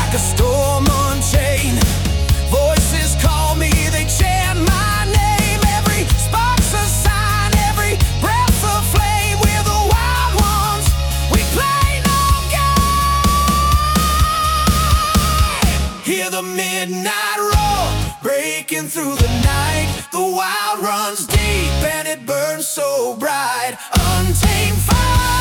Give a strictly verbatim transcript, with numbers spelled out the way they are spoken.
like a storm unchained. Voices call me, they chant my name. Every spark's a sign, every breath's a flame. We're the wild ones, we play no game. Hear the midnight roar, breaking through the night. The wild runs deep and it burns so bright. Untamed fire.